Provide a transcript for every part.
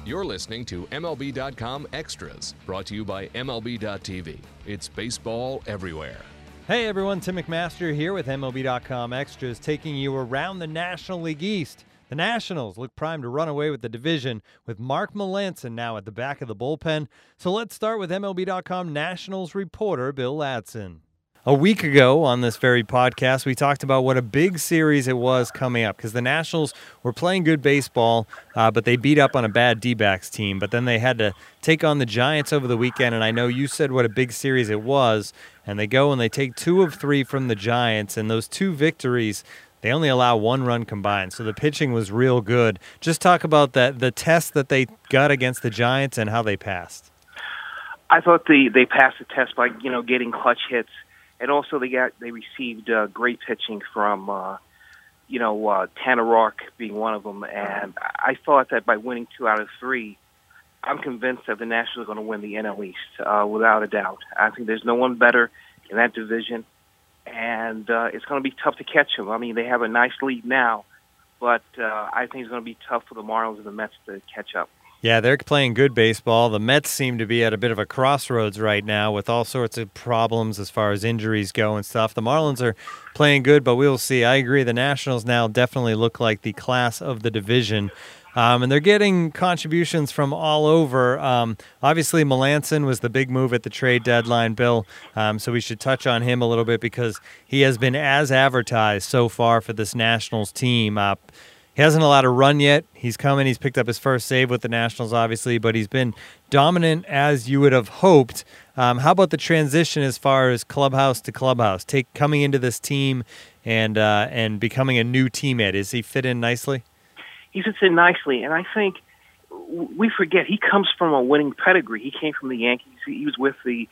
You're listening to MLB.com Extras, brought to you by MLB.tv. It's baseball everywhere. Hey everyone, Tim McMaster here with MLB.com Extras, taking you around the National League East. The Nationals look primed to run away with the division, with Mark Melancon now at the back of the bullpen. So let's start with MLB.com Nationals reporter Bill Ladson. A week ago on this very podcast, we talked about what a big series it was coming up because the Nationals were playing good baseball, but they beat up on a bad D-backs team. But then they had to take on the Giants over the weekend, and I know you said what a big series it was. And they go and they take 2 of 3 from the Giants, and those 2 victories, they only allow 1 run combined. So the pitching was real good. Just talk about the test that they got against the Giants and how they passed. I thought they passed the test by getting clutch hits. And also they received great pitching from, Tanner Roark being one of them. And I thought that by winning 2 out of 3, I'm convinced that the Nationals are going to win the NL East without a doubt. I think there's no one better in that division. And it's going to be tough to catch them. I mean, they have a nice lead now, but I think it's going to be tough for the Marlins and the Mets to catch up. Yeah, they're playing good baseball. The Mets seem to be at a bit of a crossroads right now with all sorts of problems as far as injuries go and stuff. The Marlins are playing good, but we'll see. I agree. The Nationals now definitely look like the class of the division. And they're getting contributions from all over. Obviously, Melancon was the big move at the trade deadline, Bill. So we should touch on him a little bit because he has been as advertised so far for this Nationals team. He hasn't allowed a run yet. He's coming. He's picked up his first save with the Nationals, obviously, but he's been dominant as you would have hoped. How about the transition as far as clubhouse to clubhouse, coming into this team and becoming a new teammate? Is he fit in nicely? He fits in nicely, and I think we forget he comes from a winning pedigree. He came from the Yankees. He was with the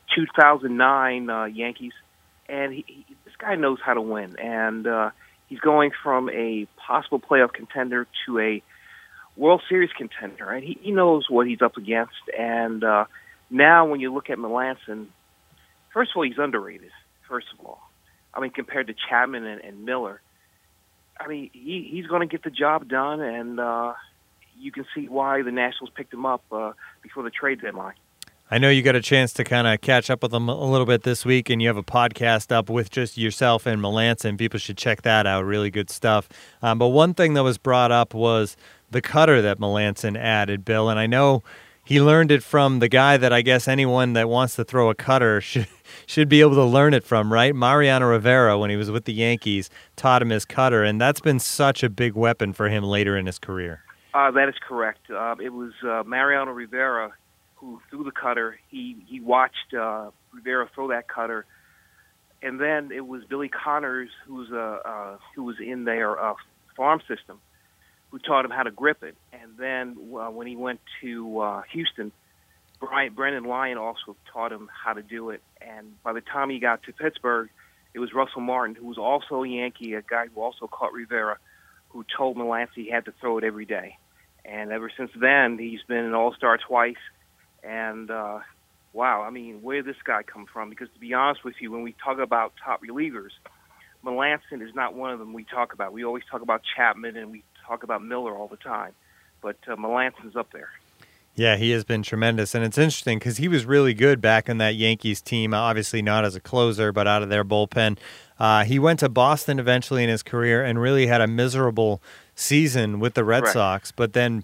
2009 Yankees, and this guy knows how to win. And he's going from a possible playoff contender to a World Series contender, and he knows what he's up against. And now when you look at Melancon, first of all, he's underrated, first of all. I mean, compared to Chapman and Miller. I mean, he's going to get the job done, and you can see why the Nationals picked him up before the trade deadline. I know you got a chance to kind of catch up with him a little bit this week, and you have a podcast up with just yourself and Melancon. People should check that out. Really good stuff. But one thing that was brought up was the cutter that Melancon added, Bill, and I know he learned it from the guy that I guess anyone that wants to throw a cutter should be able to learn it from, right? Mariano Rivera, when he was with the Yankees, taught him his cutter, and that's been such a big weapon for him later in his career. That is correct. It was Mariano Rivera who threw the cutter. He watched Rivera throw that cutter, and then it was Billy Connors, who was in their farm system, who taught him how to grip it. And then when he went to Houston, Brendan Lyon also taught him how to do it. And by the time he got to Pittsburgh, it was Russell Martin, who was also a Yankee, a guy who also caught Rivera, who told Melancon he had to throw it every day. And ever since then, he's been an all-star twice. And, wow, I mean, where did this guy come from? Because to be honest with you, when we talk about top relievers, Melancon is not one of them we talk about. We always talk about Chapman and we talk about Miller all the time. But Melancon's up there. Yeah, he has been tremendous, and it's interesting because he was really good back in that Yankees team, obviously not as a closer, but out of their bullpen. He went to Boston eventually in his career and really had a miserable season with the Red Sox, but then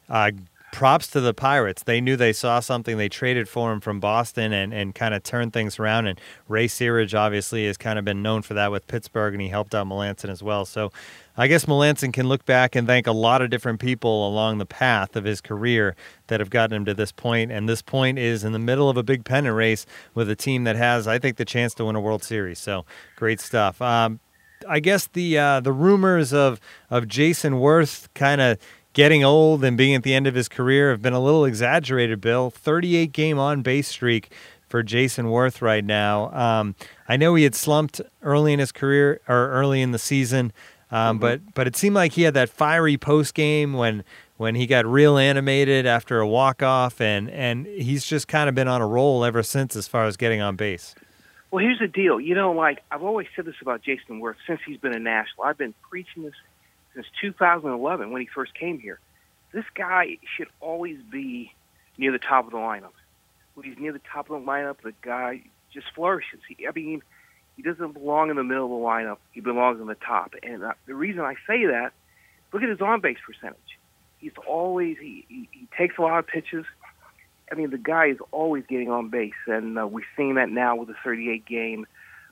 props to the Pirates. They knew they saw something. They traded for him from Boston and kind of turned things around, and Ray Searage obviously has kind of been known for that with Pittsburgh, and he helped out Melancon as well. So I guess Melancon can look back and thank a lot of different people along the path of his career that have gotten him to this point, and this point is in the middle of a big pennant race with a team that has, I think, the chance to win a World Series. So great stuff. I guess the rumors of Jason Worth kind of getting old and being at the end of his career have been a little exaggerated, Bill. 38-game on-base streak for Jason Worth right now. I know he had slumped early in his career or early in the season, but it seemed like he had that fiery post-game when he got real animated after a walk-off, and he's just kind of been on a roll ever since as far as getting on base. Well, here's the deal. I've always said this about Jason Worth since he's been a National. I've been preaching this since 2011 when he first came here. This guy should always be near the top of the lineup. When he's near the top of the lineup, the guy just flourishes. He doesn't belong in the middle of the lineup. He belongs in the top. And the reason I say that, look at his on-base percentage. He's always he takes a lot of pitches. I mean, the guy is always getting on base, and we're seeing that now with the 38-game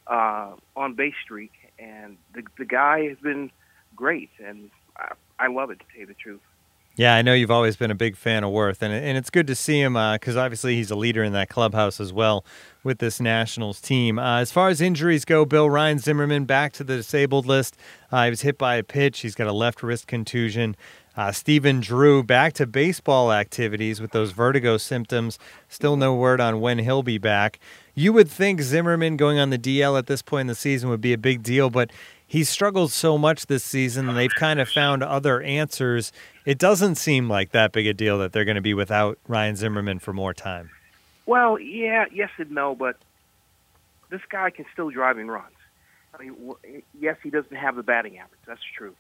on-base streak. And the guy has been great, and I love it, to tell you the truth. Yeah, I know you've always been a big fan of Worth, and it's good to see him because obviously he's a leader in that clubhouse as well with this Nationals team. As far as injuries go, Bill, Ryan Zimmerman back to the disabled list. He was hit by a pitch. He's got a left wrist contusion. Stephen Drew back to baseball activities with those vertigo symptoms. Still no word on when he'll be back. You would think Zimmerman going on the DL at this point in the season would be a big deal, but he's struggled so much this season, and they've kind of found other answers. It doesn't seem like that big a deal that they're going to be without Ryan Zimmerman for more time. Well, yeah, yes and no, but this guy can still drive in runs. I mean, yes, he doesn't have the batting average. That's true.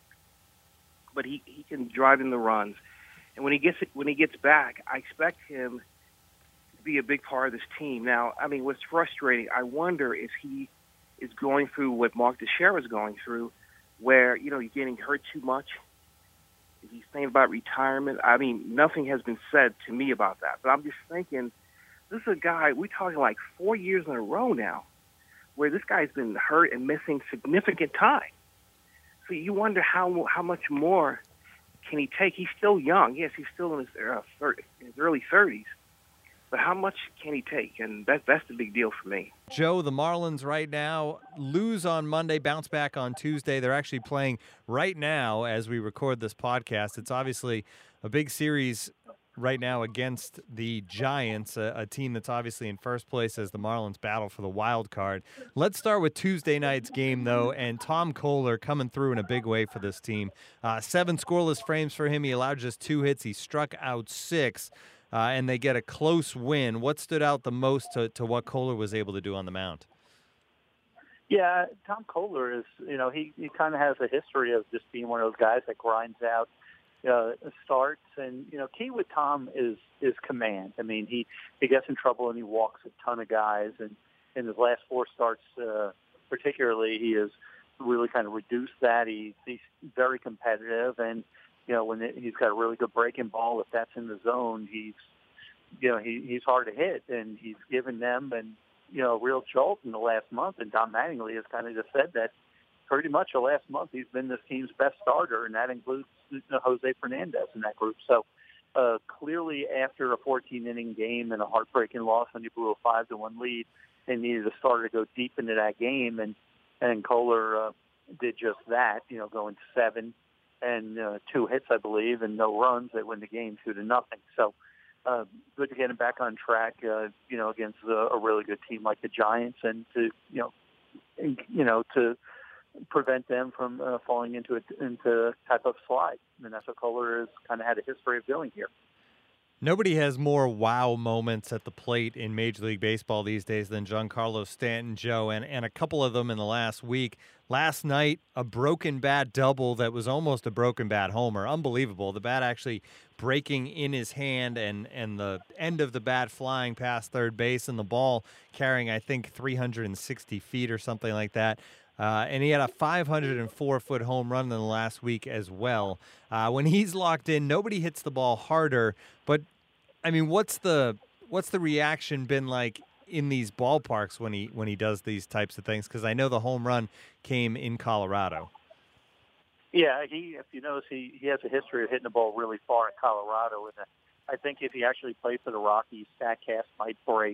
But he can drive in the runs. And when he gets back, I expect him to be a big part of this team. Now, I mean, what's frustrating, I wonder if he is going through what Mark Teixeira is going through, where, you're getting hurt too much. If he's thinking about retirement, I mean, nothing has been said to me about that. But I'm just thinking, this is a guy, we're talking like 4 years in a row now, where this guy's been hurt and missing significant time. So you wonder how much more can he take? He's still young. Yes, he's still in his early 30s. But how much can he take? And that's the big deal for me. Joe, the Marlins right now lose on Monday, bounce back on Tuesday. They're actually playing right now as we record this podcast. It's obviously a big series right now against the Giants, a team that's obviously in first place as the Marlins battle for the wild card. Let's start with Tuesday night's game, though, and Tom Kohler coming through in a big way for this team. 7 scoreless frames for him. He allowed just 2 hits. He struck out 6. And they get a close win. What stood out the most to what Kohler was able to do on the mound? Yeah, Tom Kohler is, he kind of has a history of just being one of those guys that grinds out starts. And, key with Tom is command. I mean, he gets in trouble and he walks a ton of guys. And in his last 4 starts particularly, he has really kind of reduced that. He's very competitive. And, when he's got a really good breaking ball, if that's in the zone, he's hard to hit, and he's given them a real jolt in the last month. And Don Mattingly has kind of just said that pretty much the last month he's been this team's best starter, and that includes Jose Fernandez in that group. So clearly, after a 14-inning game and a heartbreaking loss when you blew a 5-1 lead, they needed a starter to go deep into that game, and Kohler did just that. Going 7. And 2 hits, I believe, and no runs. They win the game 2-0. So good to get him back on track, against a really good team like the Giants, and to to prevent them from falling into a type of slide. And that's what Kohler has kind of had a history of doing here. Nobody has more wow moments at the plate in Major League Baseball these days than Giancarlo Stanton, Joe, and a couple of them in the last week. Last night, a broken bat double that was almost a broken bat homer. Unbelievable. The bat actually breaking in his hand and the end of the bat flying past third base and the ball carrying, I think, 360 feet or something like that. And he had a 504-foot home run in the last week as well. When he's locked in, nobody hits the ball harder. But, I mean, what's the reaction been like in these ballparks when he does these types of things? Because I know the home run came in Colorado. Yeah, if you notice, he has a history of hitting the ball really far in Colorado. And I think if he actually played for the Rockies, StatCast might break.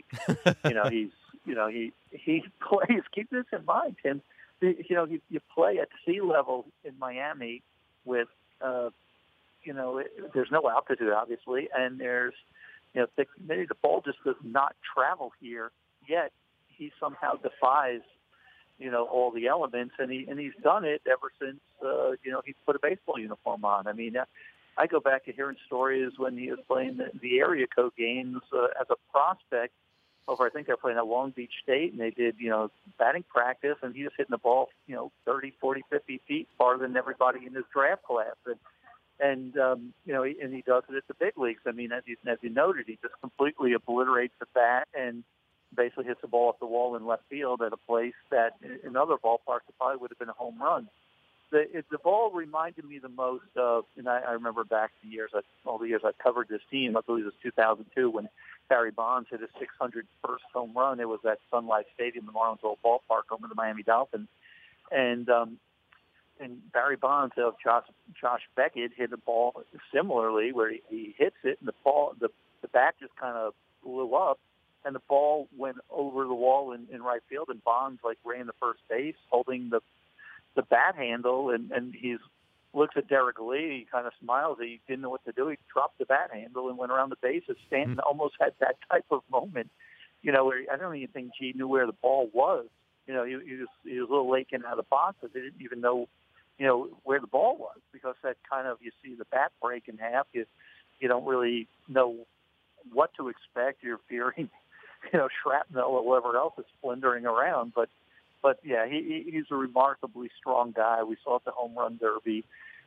He plays. Keep this in mind, Tim. You play at sea level in Miami with, there's no altitude, obviously, and there's, thick humidity. The ball just does not travel here, yet he somehow defies, all the elements, and he's done it ever since, he put a baseball uniform on. I mean, I go back to hearing stories when he was playing the area code games as a prospect. I think they're playing at Long Beach State, and they did, batting practice, and he was hitting the ball, 30, 40, 50 feet farther than everybody in his draft class. And And and he does it at the big leagues. I mean, as you noted, he just completely obliterates the bat and basically hits the ball off the wall in left field at a place that in other ballparks it probably would have been a home run. The ball reminded me the most of, and I remember back all the years I've covered this team. I believe it was 2002 when Barry Bonds hit his 601st home run. It was at Sun Life Stadium, the Marlins old ballpark, over the Miami Dolphins, and Barry Bonds, Josh Beckett hit a ball similarly where he hits it and the bat just kind of blew up and the ball went over the wall in right field and Bonds ran the first base holding the bat handle and he looks at Derek Lee, he kind of smiles, he didn't know what to do, he dropped the bat handle and went around the bases. Stanton almost had that type of moment, where I don't even think G knew where the ball was. He was a little late getting out of the box, but they didn't even know where the ball was because that kind of, you see the bat break in half, you don't really know what to expect. You're fearing, shrapnel or whatever else is splintering around. But yeah, he's a remarkably strong guy. We saw at the Home Run Derby.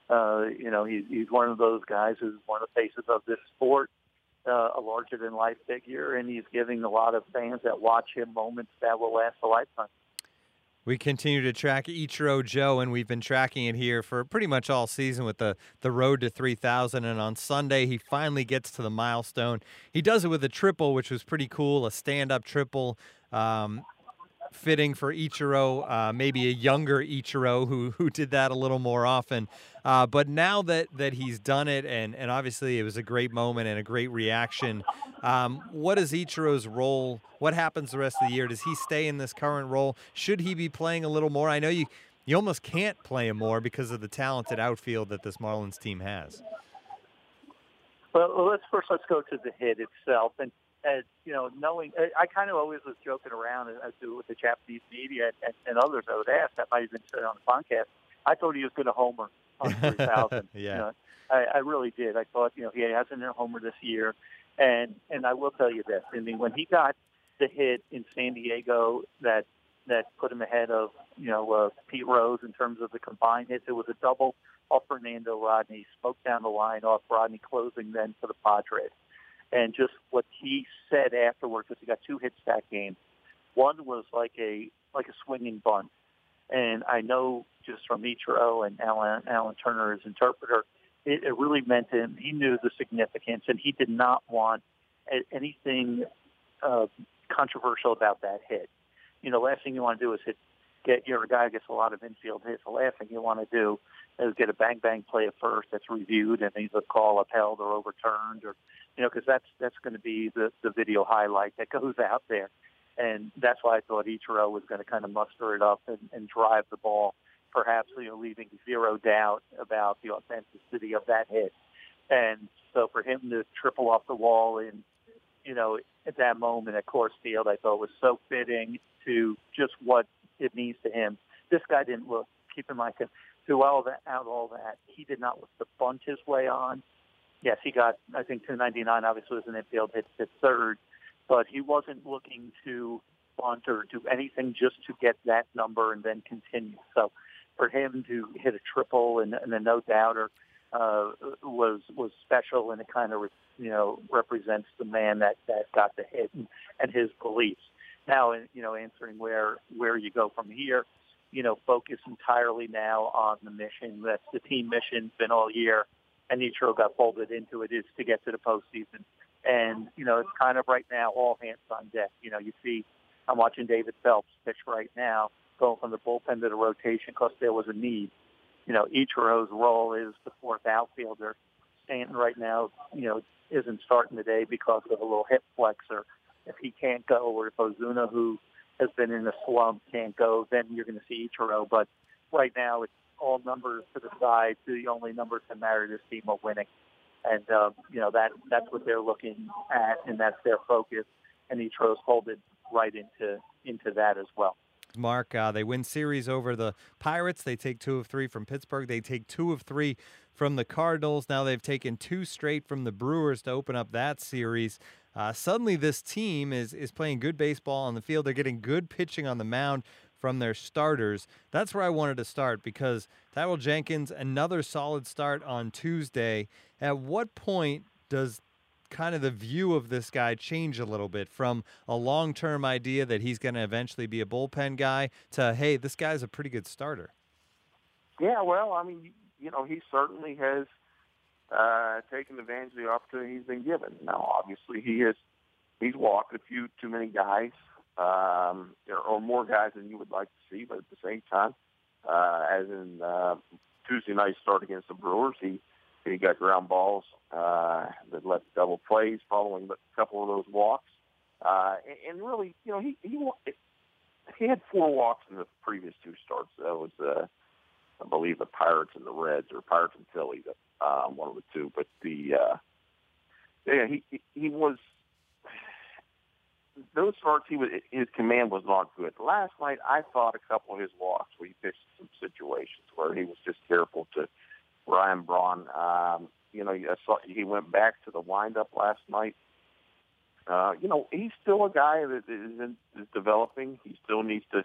He's one of those guys who's one of the faces of this sport, a larger-than-life figure, and he's giving a lot of fans that watch him moments that will last a lifetime. We continue to track Ichiro Joe, and we've been tracking it here for pretty much all season with the road to 3,000. And on Sunday, he finally gets to the milestone. He does it with a triple, which was pretty cool, a stand-up triple. Fitting for Ichiro, maybe a younger Ichiro who did that a little more often. But now that he's done it, and obviously it was a great moment and a great reaction, what is Ichiro's role? What happens the rest of the year? Does he stay in this current role? Should he be playing a little more? I know you almost can't play him more because of the talented outfield that this Marlins team has. Well, let's go to the hit itself. And knowing, I kind of always was joking around, as I do with the Japanese media and others I would ask, that might have been said on the podcast, I thought he was going to homer on 3,000. Yeah. I really did. I thought, he hasn't hit a homer this year. And I will tell you this. I mean, when he got the hit in San Diego that put him ahead of, Pete Rose in terms of the combined hits, it was a double off Fernando Rodney, smoked down the line off Rodney, closing then for the Padres. And just what he said afterwards, because he got 2 hits that game. One was like a swinging bunt. And I know just from Ichiro and Alan Turner, his interpreter, it really meant to him. He knew the significance, and he did not want anything controversial about that hit. Last thing you want to do is you're a guy who gets a lot of infield hits. The last thing you want to do is get a bang play at first that's reviewed and either call upheld or overturned, or because that's going to be the video highlight that goes out there. And that's why I thought Ichiro was going to kind of muster it up and drive the ball, perhaps leaving zero doubt about the authenticity of that hit. And so for him to triple off the wall in, at that moment at Coors Field, I thought was so fitting to just what it means to him. This guy didn't look, keep in mind, through all that, he did not look to bunt his way on. Yes, he got, I think, 299, obviously was an infield hit to third, but he wasn't looking to bunt or do anything just to get that number and then continue. So for him to hit a triple and a no-doubter was special, and it kind of, represents the man that got the hit and his beliefs. Now, answering where you go from here, focus entirely now on the mission. That's the team mission, been all year, and Ichiro got folded into it, is to get to the postseason. And, it's kind of right now all hands on deck. You see, I'm watching David Phelps pitch right now, going from the bullpen to the rotation because there was a need. Ichiro's role is the fourth outfielder. Stanton right now, isn't starting today because of a little hip flexor. If he can't go, or if Ozuna, who has been in a slump, can't go, then you're going to see Ichiro. But right now, it's all numbers to the side. The only numbers that matter to this team are winning. And, that's what they're looking at, and that's their focus. And Ichiro's folded right into that as well. Mark, they win series over the Pirates. They take 2 of 3 from Pittsburgh. They take 2 of 3 from the Cardinals. Now they've taken 2 straight from the Brewers to open up that series. Suddenly this team is playing good baseball on the field. They're getting good pitching on the mound from their starters. That's where I wanted to start because Tyrell Jenkins, another solid start on Tuesday. At what point does kind of the view of this guy change a little bit from a long-term idea that he's going to eventually be a bullpen guy to, hey, this guy's a pretty good starter? Yeah, well, I mean, he certainly has taken advantage of the opportunity he's been given. Now, obviously, he's walked a few too many guys, or more guys than you would like to see. But at the same time, as in Tuesday night's start against the Brewers, he got ground balls that led to double plays following a couple of those walks. And really, he had 4 walks in the previous 2 starts. That was, I believe, the Pirates and the Reds, or Pirates and Phillies, one of the 2. But he was. Those starts, his command was not good. Last night, I thought a couple of his walks where he pitched some situations where he was just careful to Ryan Braun. I saw he went back to the windup last night. He's still a guy that is developing. He still needs to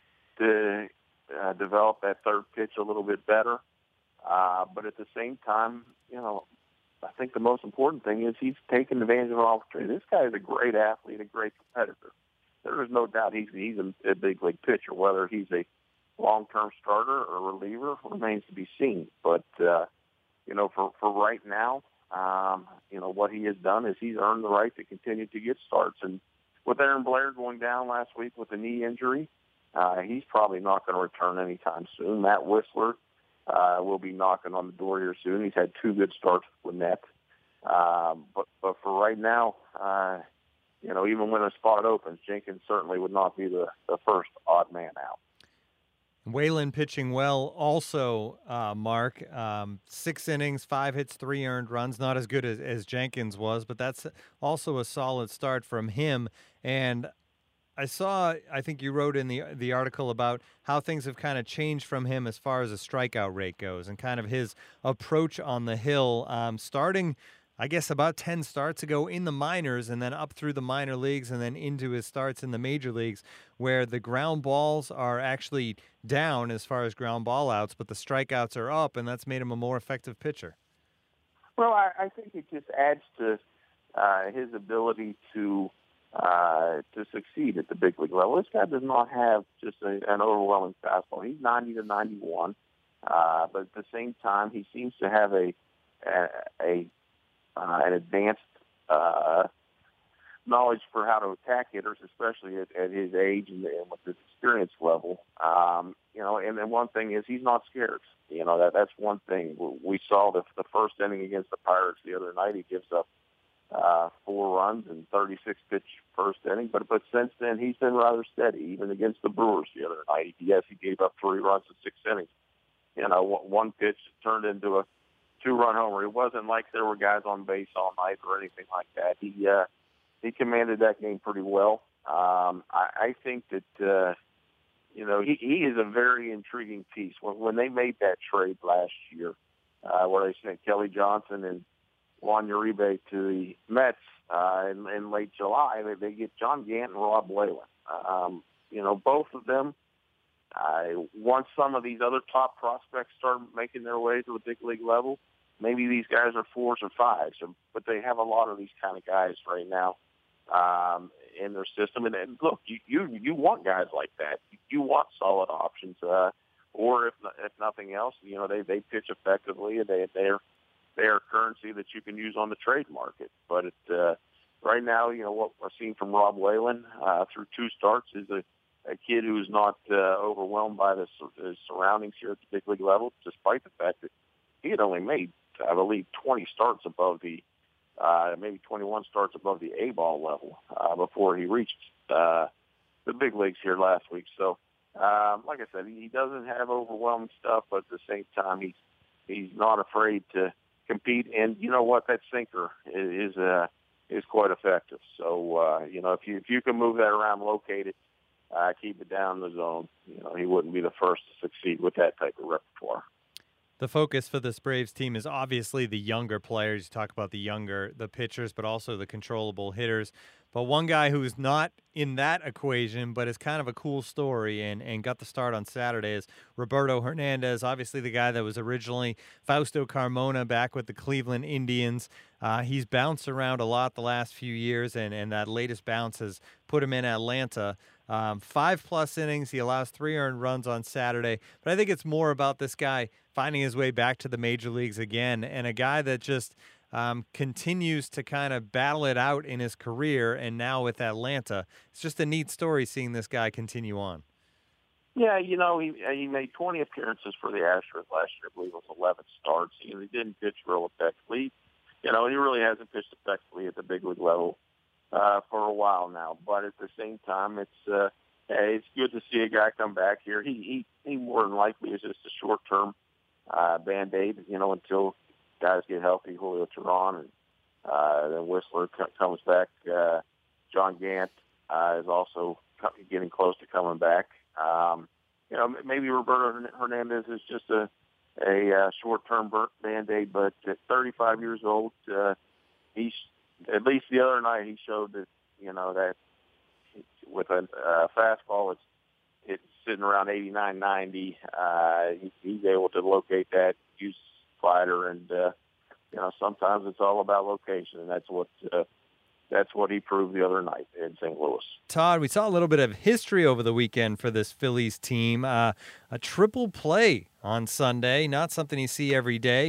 develop that third pitch a little bit better. But at the same time, I think the most important thing is he's taken advantage of an opportunity. This guy is a great athlete, a great competitor. There is no doubt he's a big league pitcher. Whether he's a long-term starter or reliever remains to be seen. But, for right now, what he has done is he's earned the right to continue to get starts. And with Aaron Blair going down last week with a knee injury, he's probably not going to return anytime soon. Matt Whistler will be knocking on the door here soon. He's had 2 good starts with Net. But for right now, even when a spot opens, Jenkins certainly would not be the first odd man out. Whalen pitching well also, Mark. 6 innings, 5 hits, 3 earned runs. Not as good as Jenkins was, but that's also a solid start from him. And I think you wrote in the article about how things have kind of changed from him as far as the strikeout rate goes and kind of his approach on the hill, starting, I guess, about 10 starts ago in the minors and then up through the minor leagues and then into his starts in the major leagues, where the ground balls are actually down as far as ground ball outs, but the strikeouts are up, and that's made him a more effective pitcher. Well, I think it just adds to his ability to succeed at the big league level. This guy does not have just an overwhelming fastball. He's 90 to 91, but at the same time, he seems to have an advanced knowledge for how to attack hitters, especially at his age and with his experience level. And then one thing is he's not scared. That's one thing. We saw the first inning against the Pirates the other night. He gives up 4 runs and 36 pitch first inning, but since then he's been rather steady. Even against the Brewers the other night, he gave up 3 runs in 6 innings. One pitch turned into a 2-run homer. It wasn't like there were guys on base all night or anything like that. He commanded that game pretty well. I think that he is a very intriguing piece. When they made that trade last year, where they sent Kelly Johnson and Juan Uribe to the Mets in late July, they get John Gant and Rob Whalen. Both of them, once some of these other top prospects start making their way to the big league level, maybe these guys are 4s or 5s, but they have a lot of these kind of guys right now in their system. And look, you want guys like that. You want solid options, or if nothing else, they pitch effectively. They are currency that you can use on the trade market. But right now, what we're seeing from Rob Whalen through 2 starts is a kid who's not overwhelmed by the surroundings here at the big league level, despite the fact that he had only made, I believe, 20 starts above the, maybe 21 starts above the A-ball level before he reached the big leagues here last week. So, like I said, he doesn't have overwhelming stuff, but at the same time, he's not afraid to compete. And you know what? That sinker is quite effective. So, if you can move that around, locate it, keep it down in the zone, he wouldn't be the first to succeed with that type of repertoire. The focus for this Braves team is obviously the younger players. You talk about the pitchers, but also the controllable hitters. But one guy who's not in that equation, but is kind of a cool story and got the start on Saturday is Roberto Hernandez, obviously the guy that was originally Fausto Carmona back with the Cleveland Indians. He's bounced around a lot the last few years, and that latest bounce has put him in Atlanta. 5+ innings. He allows 3 earned runs on Saturday. But I think it's more about this guy finding his way back to the major leagues again, and a guy that just continues to kind of battle it out in his career, and now with Atlanta. It's just a neat story seeing this guy continue on. Yeah, he made 20 appearances for the Astros last year. I believe it was 11 starts. He didn't pitch real effectively. He really hasn't pitched effectively at the big league level for a while now. But at the same time, it's good to see a guy come back here. He more than likely is just a short-term Band-Aid, until guys get healthy. Julio Teheran, and then Whistler comes back. John Gant is also getting close to coming back. Maybe Roberto Hernandez is just a short-term Band-Aid, but at 35 years old, he's, at least the other night, he showed that, that with a fastball, it's sitting around 89, 90. He's able to locate that, use slider, and sometimes it's all about location, and that's what he proved the other night in St. Louis. Todd, we saw a little bit of history over the weekend for this Phillies team. A triple play on Sunday, not something you see every day.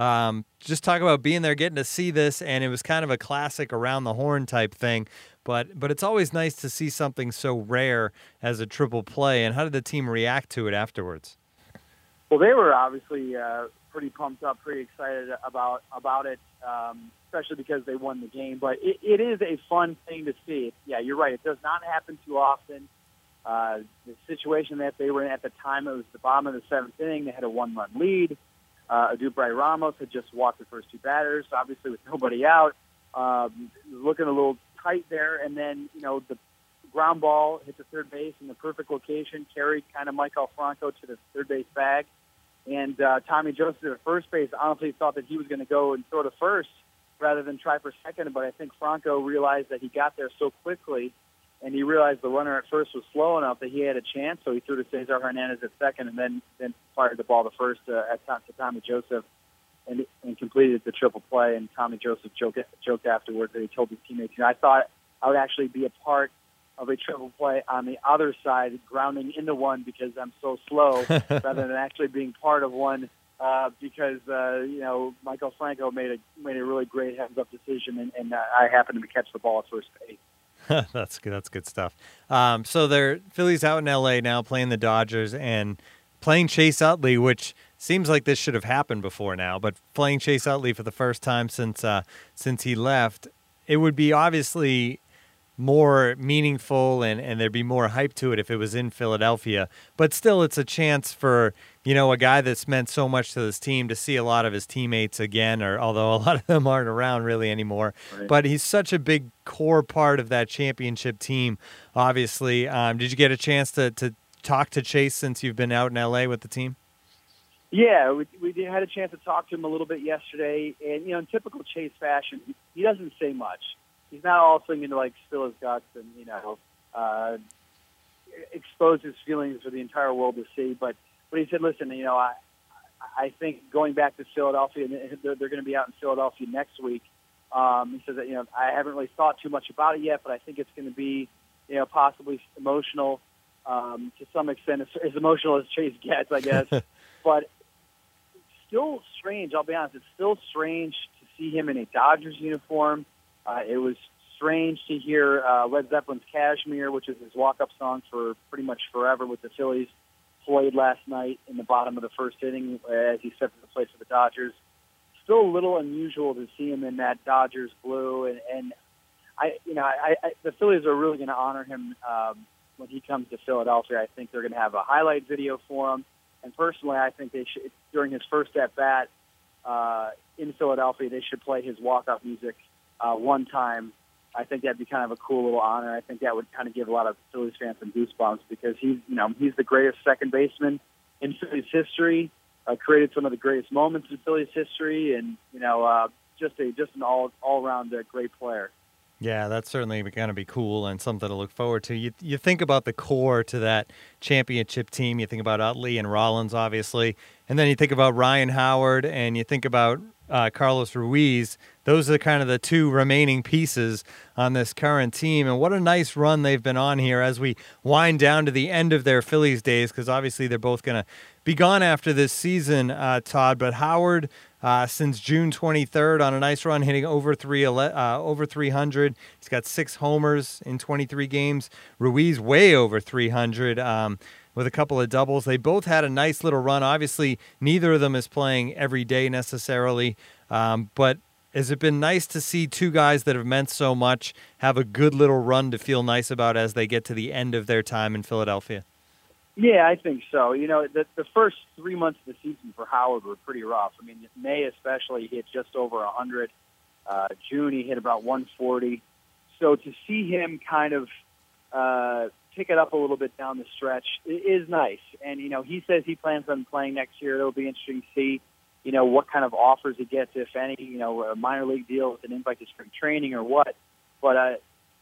Just talk about being there, getting to see this, and it was kind of a classic around the horn type thing. But it's always nice to see something so rare as a triple play. And how did the team react to it afterwards? Well, they were obviously pretty pumped up, pretty excited about it, especially because they won the game. But it is a fun thing to see. Yeah, you're right. It does not happen too often. The situation that they were in at the time, it was the bottom of the 7th inning. They had a 1-run lead. Adumbray Ramos had just walked the first 2 batters, obviously with nobody out. Looking a little tight there, and then, the ground ball hit the third base in the perfect location, carried kind of Michael Franco to the third base bag. And Tommy Joseph at first base honestly thought that he was going to go and throw to first rather than try for second, but I think Franco realized that he got there so quickly, and he realized the runner at first was slow enough that he had a chance, so he threw to Cesar Hernandez at second and then fired the ball to first to Tommy Joseph and completed the triple play. And Tommy Joseph joked afterwards that he told his teammates, I thought I would actually be a part of a triple play on the other side, grounding into one because I'm so slow, rather than actually being part of one because Michael Franco made a really great heads-up decision, and I happened to catch the ball at first base. That's good. That's good stuff. So they're Phillies out in L.A. now playing the Dodgers and playing Chase Utley, which seems like this should have happened before now, but playing Chase Utley for the first time since he left, it would be obviously more meaningful and there'd be more hype to it if it was in Philadelphia. But still, it's a chance for, a guy that's meant so much to this team to see a lot of his teammates again, although a lot of them aren't around really anymore. Right. But he's such a big core part of that championship team, obviously. Did you get a chance to talk to Chase since you've been out in L.A. with the team? Yeah, we had a chance to talk to him a little bit yesterday. And, in typical Chase fashion, he doesn't say much. He's not all singing to spill his guts and expose his feelings for the entire world to see. But he said, listen, I think going back to Philadelphia, and they're going to be out in Philadelphia next week. He says that I haven't really thought too much about it yet, but I think it's going to be possibly emotional to some extent, as emotional as Chase gets, I guess. But still strange. I'll be honest. It's still strange to see him in a Dodgers uniform. It was strange to hear Led Zeppelin's Kashmir, which is his walk-up song for pretty much forever with the Phillies, played last night in the bottom of the first inning as he stepped to the plate for the Dodgers. Still a little unusual to see him in that Dodgers blue, and the Phillies are really going to honor him when he comes to Philadelphia. I think they're going to have a highlight video for him, and personally, I think they should, during his first at-bat in Philadelphia, they should play his walk-up music one time. I think that'd be kind of a cool little honor. I think that would kind of give a lot of Phillies fans some goosebumps because he's the greatest second baseman in Phillies history. created some of the greatest moments in Phillies history, and just an all around great player. Yeah, that's certainly going to be cool and something to look forward to. You think about the core to that championship team. You think about Utley and Rollins, obviously, and then you think about Ryan Howard and you think about Carlos Ruiz. Those are kind of the two remaining pieces on this current team. And what a nice run they've been on here as we wind down to the end of their Phillies days, because obviously they're both going to be gone after this season, Todd. But Howard, since June 23rd, on a nice run, hitting over 300. He's got 6 homers in 23 games. Ruiz way over 300 with a couple of doubles. They both had a nice little run. Obviously, neither of them is playing every day necessarily, but has it been nice to see two guys that have meant so much have a good little run to feel nice about as they get to the end of their time in Philadelphia? Yeah, I think so. The first 3 months of the season for Howard were pretty rough. I mean, May especially, he hit just over 100. June, he hit about 140. So to see him kind of pick it up a little bit down the stretch is nice. And, he says he plans on playing next year. It'll be interesting to see, what kind of offers he gets, if any, a minor league deal with an invite to spring training or what. But,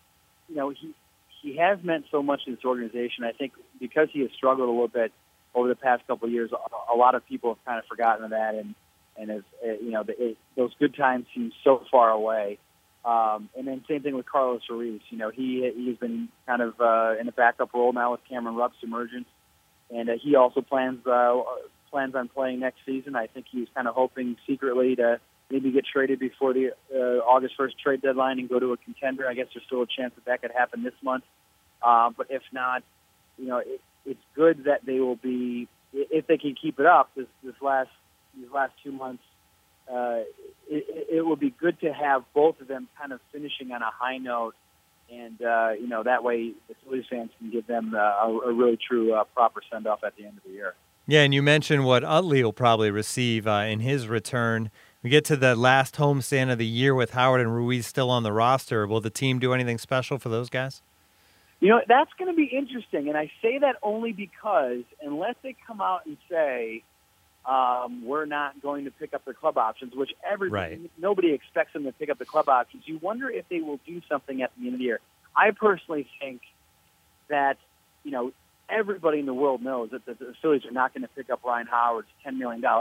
he has meant so much to this organization. I think because he has struggled a little bit over the past couple of years, a lot of people have kind of forgotten that, and as those good times seem so far away. And then same thing with Carlos Ruiz. He's been kind of in a backup role now with Cameron Rupp's emergence, and he also plans on playing next season. I think he's kind of hoping secretly to maybe get traded before the August 1st trade deadline and go to a contender. I guess there's still a chance that could happen this month. But if not, it's good that they will be, if they can keep it up these last 2 months. It will be good to have both of them kind of finishing on a high note, and that way the Phillies fans can give them a really true proper send off at the end of the year. Yeah, and you mentioned what Utley will probably receive in his return. We get to the last homestand of the year with Howard and Ruiz still on the roster. Will the team do anything special for those guys? That's going to be interesting, and I say that only because unless they come out and say we're not going to pick up the club options, which nobody expects them to pick up the club options, you wonder if they will do something at the end of the year. I personally think that everybody in the world knows that the Phillies are not going to pick up Ryan Howard's $25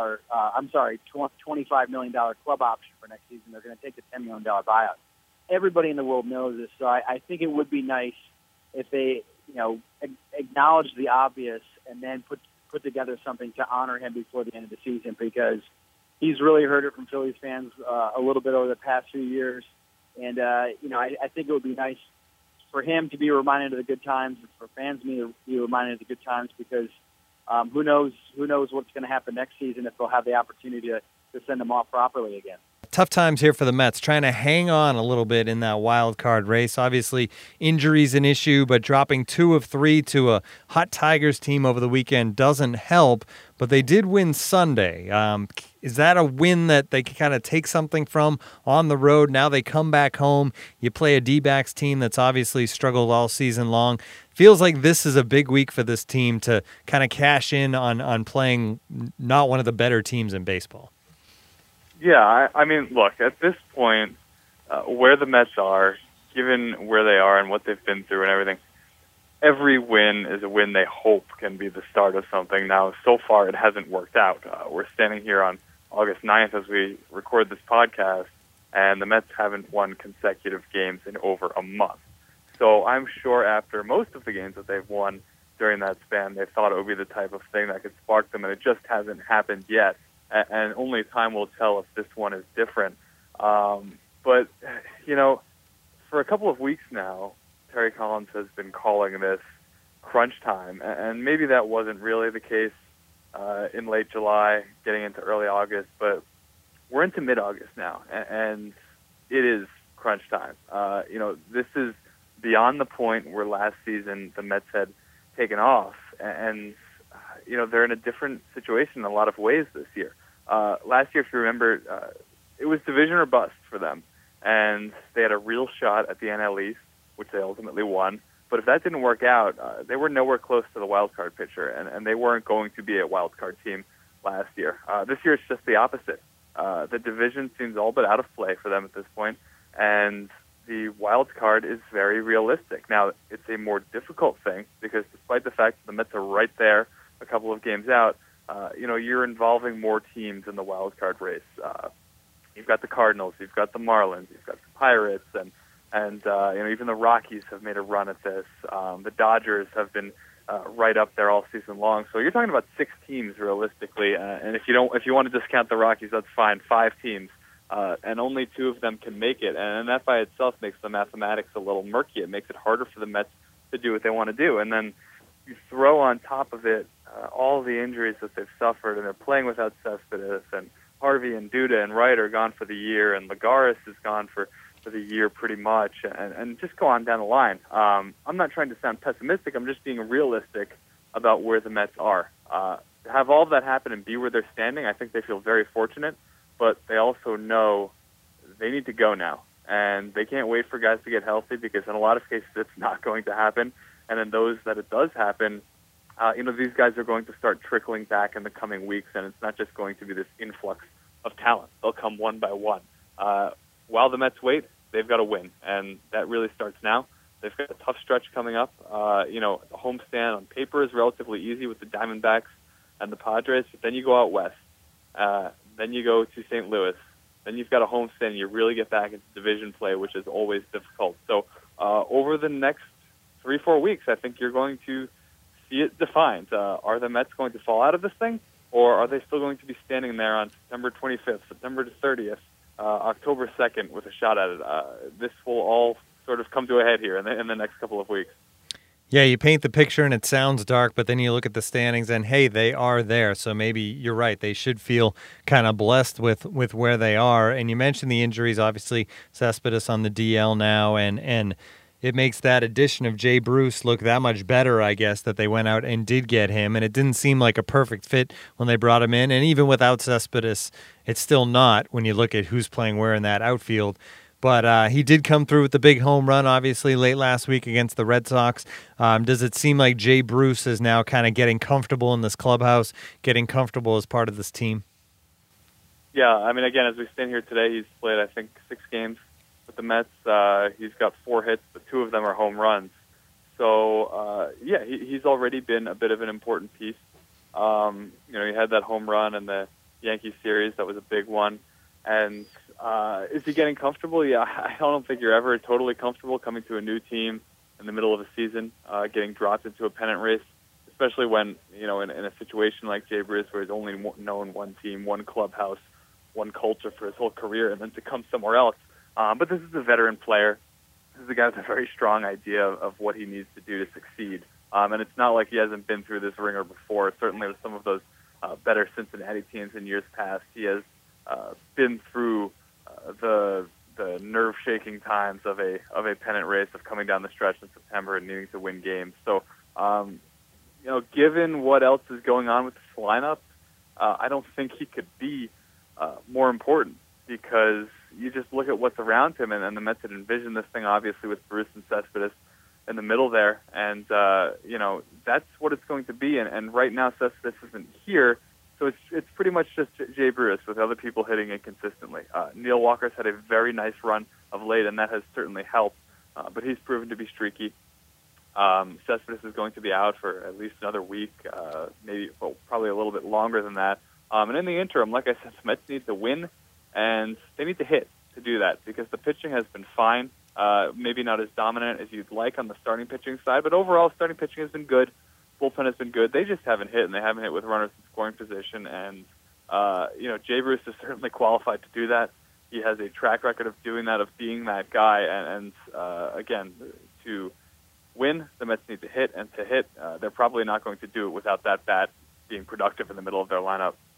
million club option for next season. They're going to take the $10 million buyout. Everybody in the world knows this, so I think it would be nice if they, acknowledge the obvious and then put together something to honor him before the end of the season, because he's really heard it from Phillies fans a little bit over the past few years. And, I think it would be nice for him to be reminded of the good times, and for fans to be reminded of the good times, because who knows what's going to happen next season if they'll have the opportunity to send him off properly again. Tough times here for the Mets, trying to hang on a little bit in that wild card race. Obviously, injuries an issue, but dropping 2 of 3 to a hot Tigers team over the weekend doesn't help. But they did win Sunday. Is that a win that they can kind of take something from on the road? Now they come back home. You play a D-backs team that's obviously struggled all season long. Feels like this is a big week for this team to kind of cash in on playing not one of the better teams in baseball. Yeah, I mean, look, at this point, where the Mets are, given where they are and what they've been through and everything, every win is a win they hope can be the start of something. Now, so far, it hasn't worked out. We're standing here on August 9th as we record this podcast, and the Mets haven't won consecutive games in over a month. So I'm sure after most of the games that they've won during that span, they thought it would be the type of thing that could spark them, and it just hasn't happened yet. And only time will tell if this one is different. But, for a couple of weeks now, Terry Collins has been calling this crunch time. And maybe that wasn't really the case in late July, getting into early August. But we're into mid-August now, and it is crunch time. This is beyond the point where last season the Mets had taken off. And they're in a different situation in a lot of ways this year. Last year, if you remember, it was division or bust for them. And they had a real shot at the NL East, which they ultimately won. But if that didn't work out, they were nowhere close to the wild card picture, and they weren't going to be a wild card team last year. This year it's just the opposite. The division seems all but out of play for them at this point, and the wild card is very realistic. Now, it's a more difficult thing because despite the fact that the Mets are right there, a couple of games out, you're involving more teams in the wild card race. You've got the Cardinals, you've got the Marlins, you've got the Pirates, and even the Rockies have made a run at this. The Dodgers have been right up there all season long. So you're talking about 6 teams realistically, and if you want to discount the Rockies, that's fine. 5 teams, and only 2 of them can make it, and that by itself makes the mathematics a little murky. It makes it harder for the Mets to do what they want to do, and then you throw on top of it all the injuries that they've suffered, and they're playing without Cespedes, and Harvey and Duda and Wright are gone for the year, and Lagares is gone for the year pretty much, and just go on down the line. I'm not trying to sound pessimistic. I'm just being realistic about where the Mets are. To have all of that happen and be where they're standing, I think they feel very fortunate, but they also know they need to go now, and they can't wait for guys to get healthy because in a lot of cases it's not going to happen, and in those that it does happen, these guys are going to start trickling back in the coming weeks, and it's not just going to be this influx of talent. They'll come one by one. While the Mets wait, they've got to win, and that really starts now. They've got a tough stretch coming up. The homestand on paper is relatively easy with the Diamondbacks and the Padres, but then you go out west. Then you go to St. Louis. Then you've got a homestand, and you really get back into division play, which is always difficult. So over the next 3-4 weeks, I think you're going to see it defined. Are the Mets going to fall out of this thing, or are they still going to be standing there on September 25th, September 30th, October 2nd with a shot at it? This will all sort of come to a head here in the next couple of weeks. Yeah, you paint the picture and it sounds dark, but then you look at the standings and, hey, they are there. So maybe you're right. They should feel kind of blessed with where they are. And you mentioned the injuries, obviously, Cespedes on the DL now, and it makes that addition of Jay Bruce look that much better, I guess, that they went out and did get him. And it didn't seem like a perfect fit when they brought him in. And even without Cespedes, it's still not when you look at who's playing where in that outfield. But he did come through with the big home run, obviously, late last week against the Red Sox. Does it seem like Jay Bruce is now kind of getting comfortable in this clubhouse, getting comfortable as part of this team? Yeah, I mean, again, as we stand here today, he's played, I think, 6 games with the Mets. He's got 4 hits, but 2 of them are home runs. So, he's already been a bit of an important piece. He had that home run in the Yankee series. That was a big one. And is he getting comfortable? Yeah, I don't think you're ever totally comfortable coming to a new team in the middle of a season, getting dropped into a pennant race, especially when, in a situation like Jay Bruce where he's only known one team, one clubhouse, one culture for his whole career, and then to come somewhere else. But this is a veteran player. This is a guy with a very strong idea of what he needs to do to succeed. And it's not like he hasn't been through this ringer before. Certainly with some of those better Cincinnati teams in years past, he has been through the nerve-shaking times of a pennant race, of coming down the stretch in September and needing to win games. So, given what else is going on with this lineup, I don't think he could be more important, because you just look at what's around him, and the Mets had envisioned this thing, obviously, with Bruce and Cespedes in the middle there, and that's what it's going to be. And right now, Cespedes isn't here. So it's pretty much just Jay Bruce with other people hitting inconsistently. Neil Walker's had a very nice run of late, and that has certainly helped. But he's proven to be streaky. Cespedes is going to be out for at least another week, probably a little bit longer than that. And in the interim, like I said, the Mets need to win, and they need to hit to do that, because the pitching has been fine. Maybe not as dominant as you'd like on the starting pitching side, but overall starting pitching has been good. Bullpen has been good. They just haven't hit, and they haven't hit with runners in scoring position. And, Jay Bruce is certainly qualified to do that. He has a track record of doing that, of being that guy. And again, to win, the Mets need to hit. And to hit, they're probably not going to do it without that bat being productive in the middle of their lineup.